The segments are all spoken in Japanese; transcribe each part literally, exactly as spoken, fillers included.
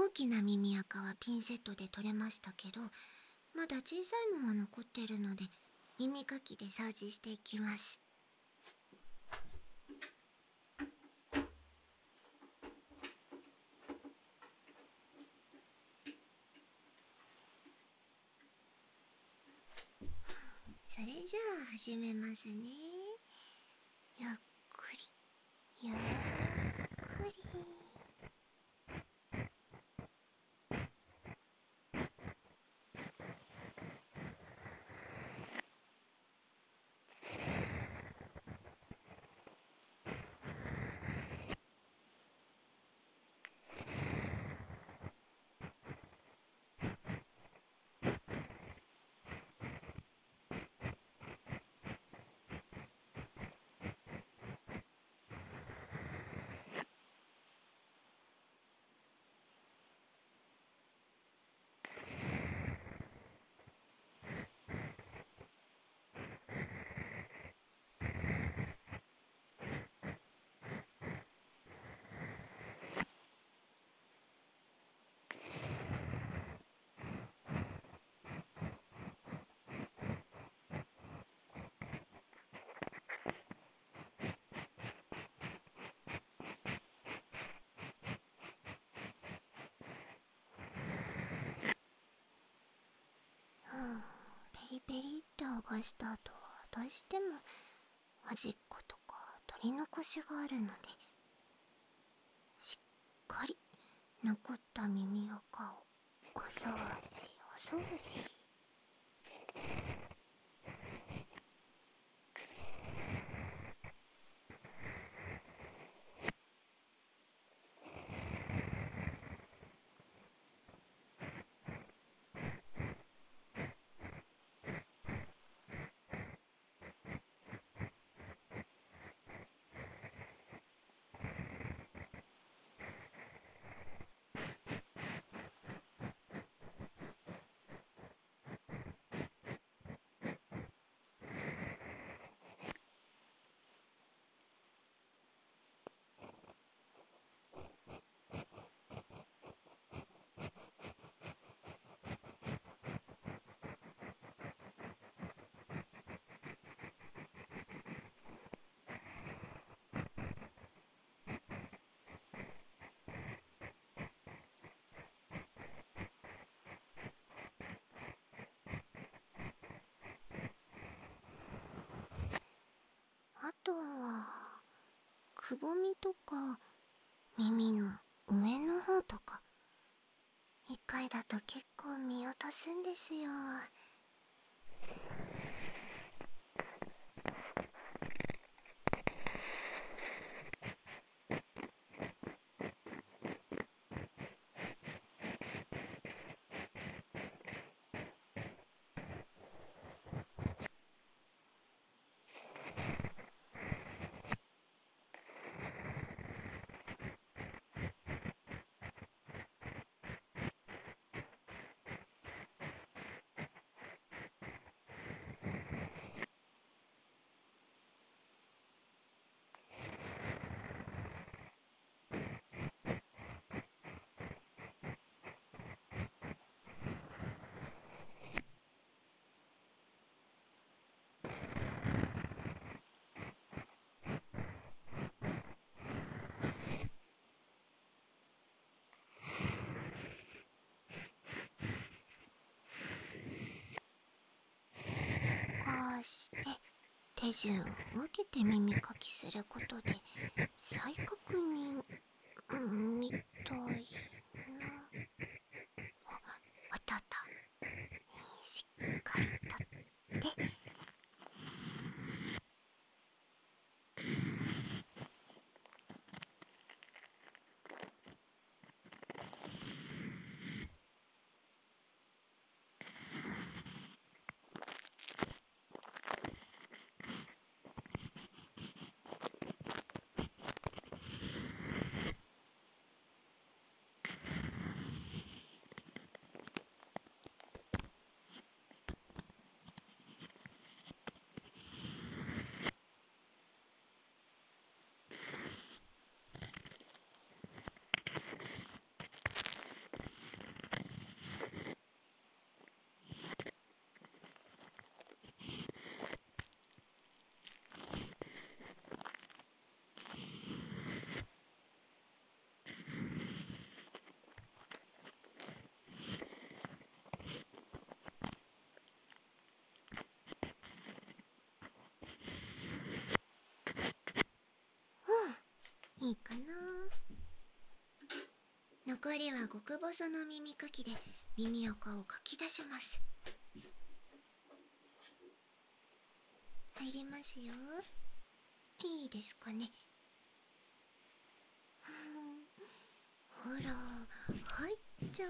大きな耳垢はピンセットで取れましたけど、まだ小さいのは残ってるので耳かきで掃除していきます。それじゃあ始めますね。ゆっくりゆっくり。ペリペリって剥がした後はどうしても端っことか取り残しがあるので、しっかり残った耳垢をお掃除お掃除。あとはくぼみとか耳の上の方とか、一回だと結構見落とすんですよ。こうして手順を分けて耳かきすることで再確認、うん、みたいな。あ、あったあった。しっかり立って。 残りは極細の耳かきで耳垢をかき出します。入りますよ。いいですかね。ほら、入っちゃう。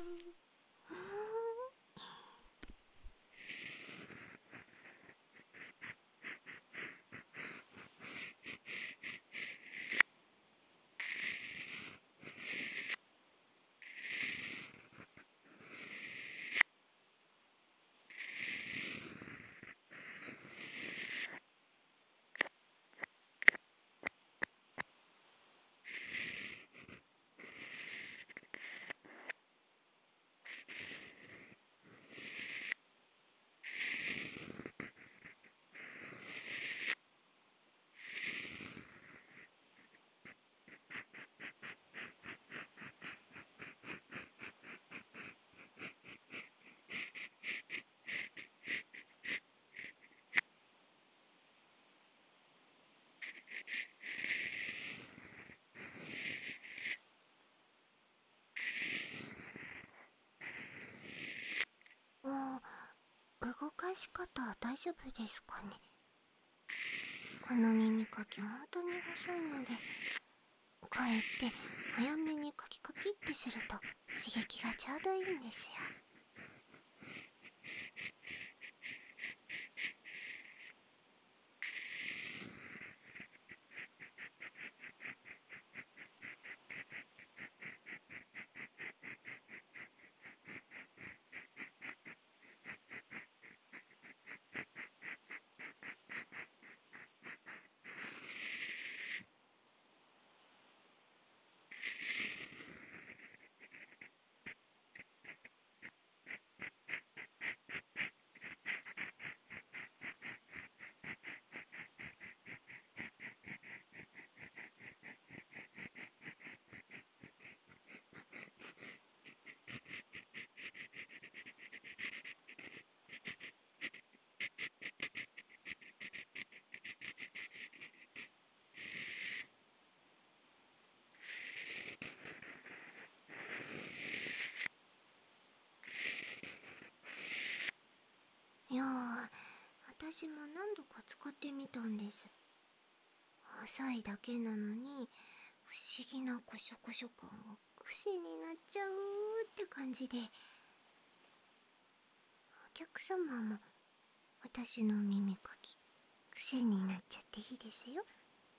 もう動かし方大丈夫ですかね。この耳かき本当に細いので、こうやって早めにカキカキってすると刺激がちょうどいいんですよ。いやー、私も何度か使ってみたんです。浅いだけなのに不思議なコショコショ感が癖になっちゃうって感じで、お客様も私の耳かき癖になっちゃっていいですよ。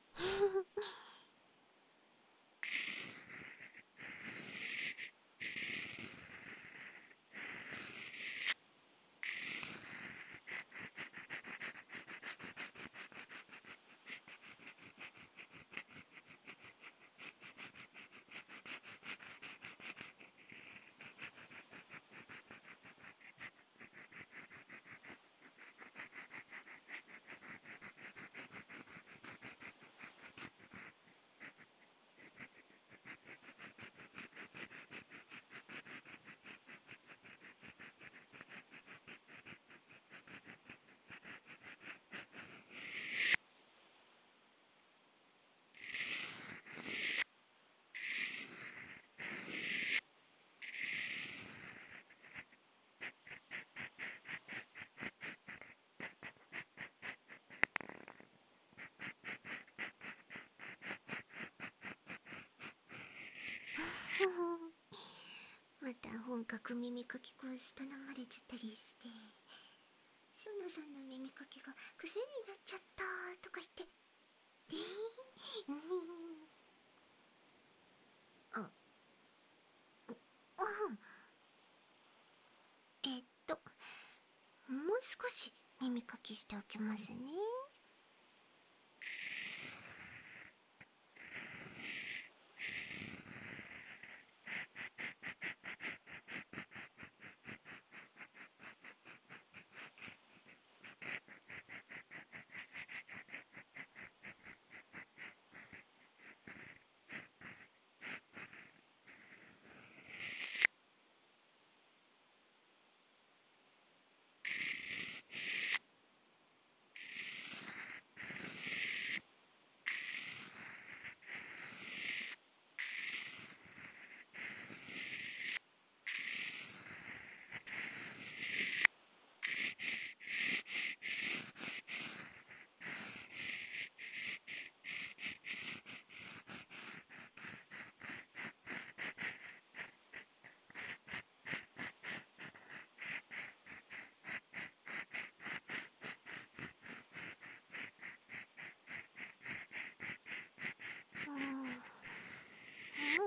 また本格耳かきコース頼まれちゃったりして、志村さんの耳かきが癖になっちゃったとか言って、えー、うんあ、うん、えっともう少し耳かきしておきますね。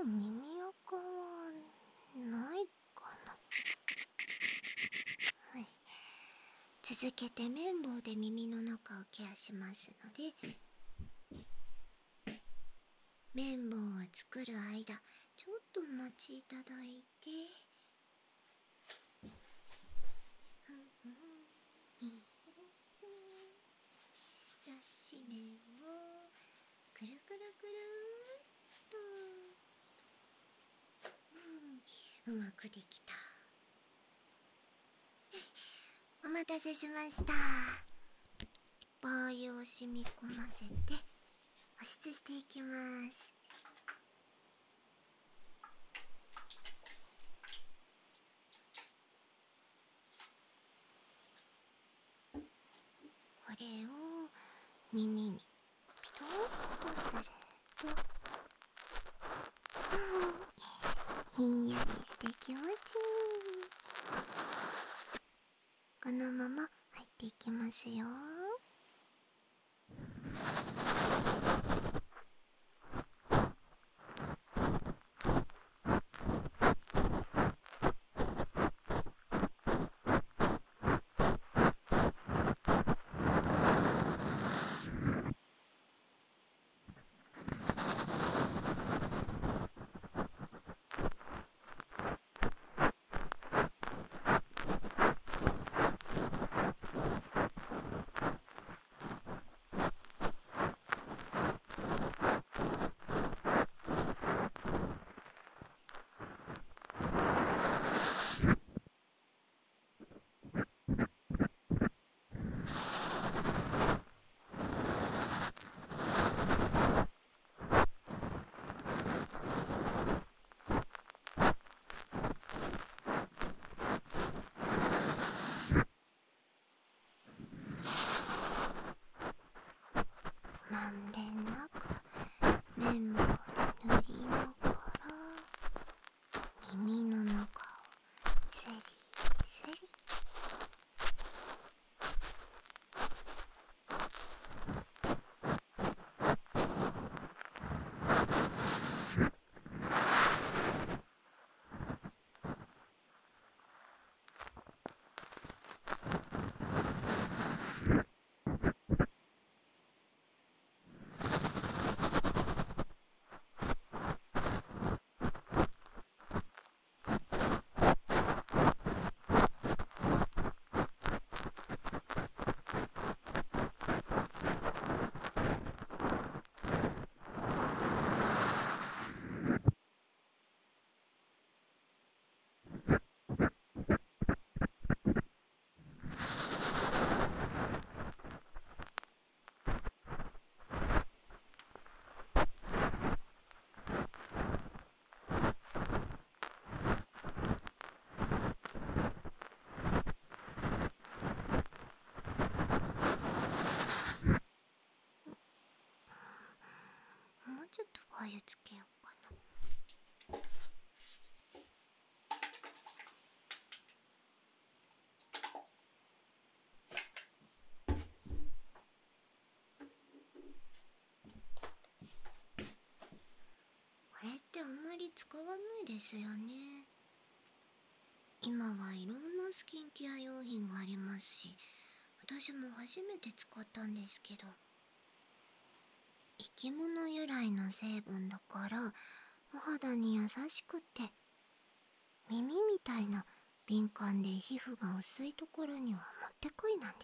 う耳垢はないかな。はい、続けて綿棒で耳の中をケアしますので、綿棒を作る間ちょっとお待ちいただいて、脱脂綿をくるくるくるっと、うん、うまくできた。お待たせしました。ボー油を染み込ませて保湿していきます。これを耳にピトッとすると、ひんやりして気持ちいい。このまま入っていきますよ。まんべんなく綿棒で塗りながら耳の中をセリセリ。もうちょっとお湯つけようかな。これってあんまり使わないですよね。今はいろんなスキンケア用品がありますし、私も初めて使ったんですけど、生き物由来の成分だからお肌に優しくて、耳みたいな敏感で皮膚が薄いところにはもってこいなんです。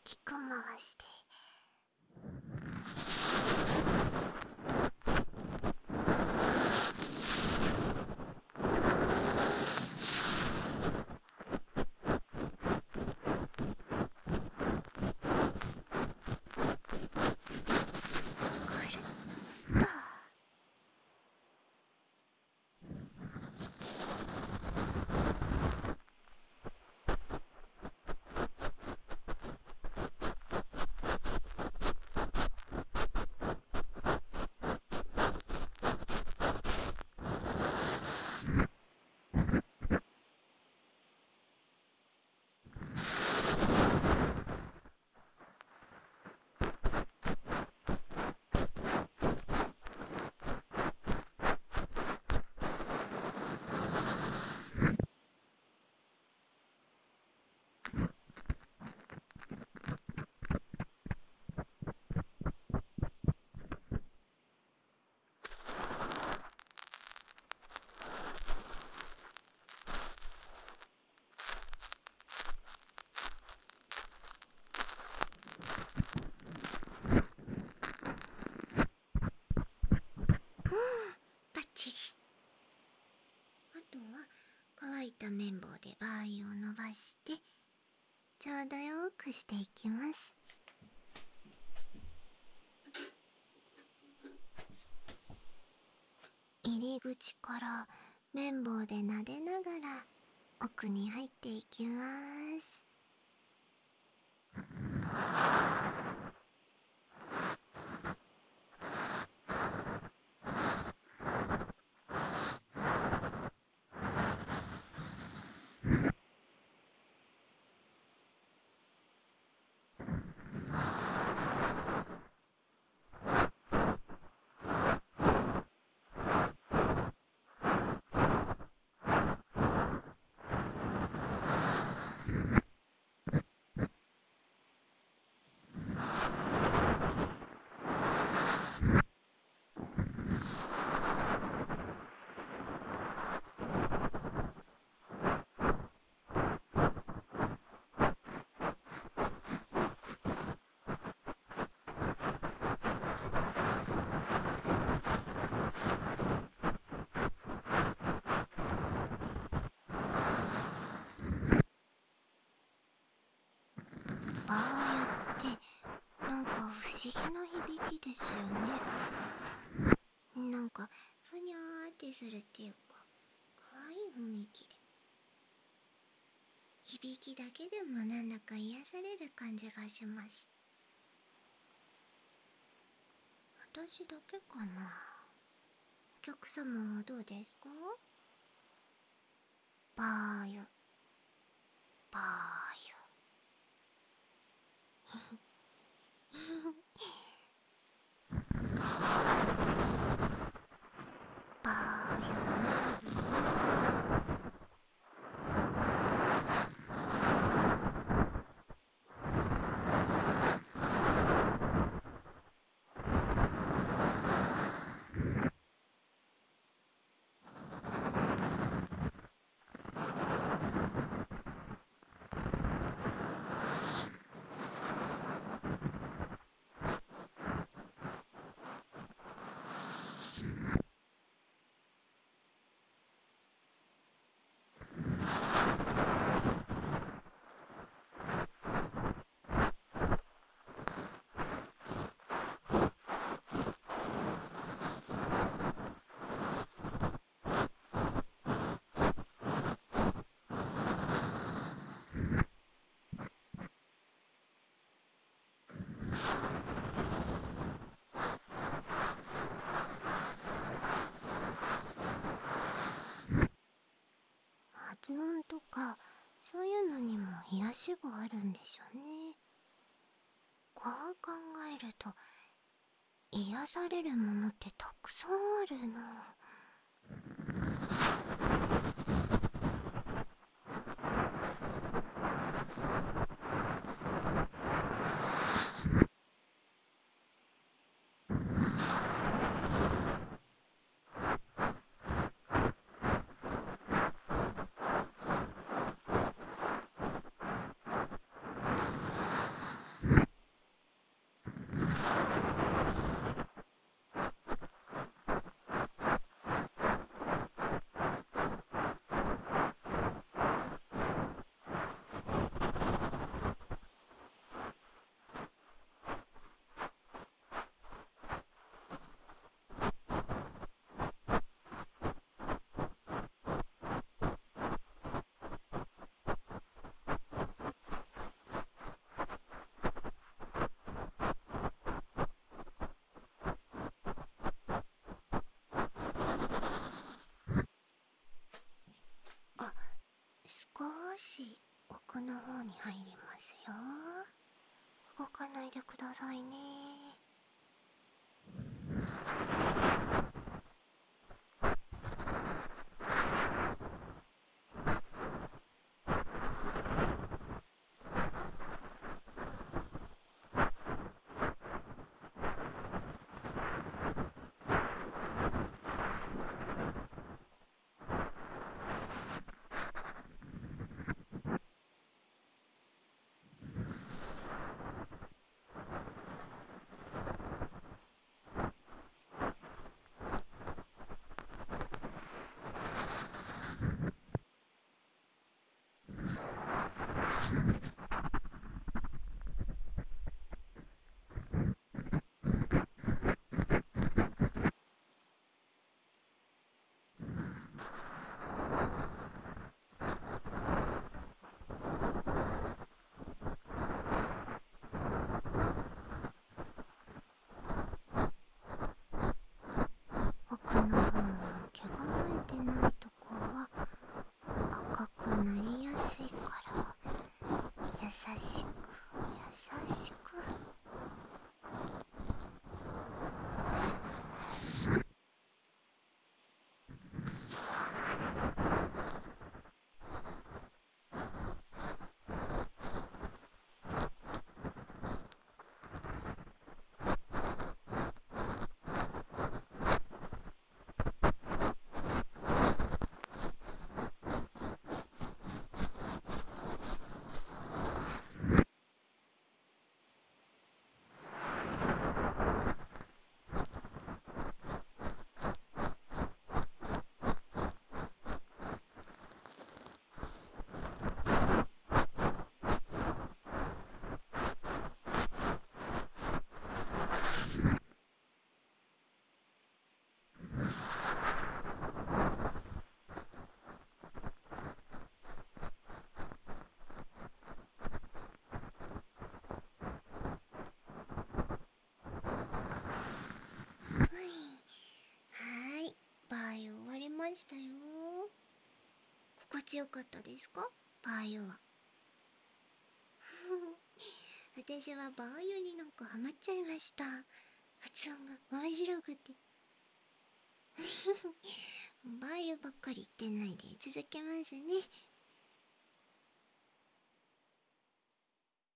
きく回して。バッチリ。あとは乾いた綿棒でバー油を伸ばしてちょうどよくしていきます。入り口から綿棒で撫でながら奥に入っていきます。バー油ってなんか不思議な響きですよね。なんかふにゃーってするっていうか、かわいい雰囲気で、響きだけでもなんだか癒される感じがします。私だけかな。お客様はどうですか？バー油、バー油。バー油。発音とかそういうのにも癒しがあるんでしょうね。こう考えると癒されるものってたくさんあるな。 ないでくださいね。奥の方の毛が生えてないとこは赤くなりやすいから優しく優しく。はい、バーユ終わりましたよ。心地よかったですか、バーユは。私はバーユになんかハマっちゃいました。発音が面白くて。バーユばっかり言ってないで続けますね。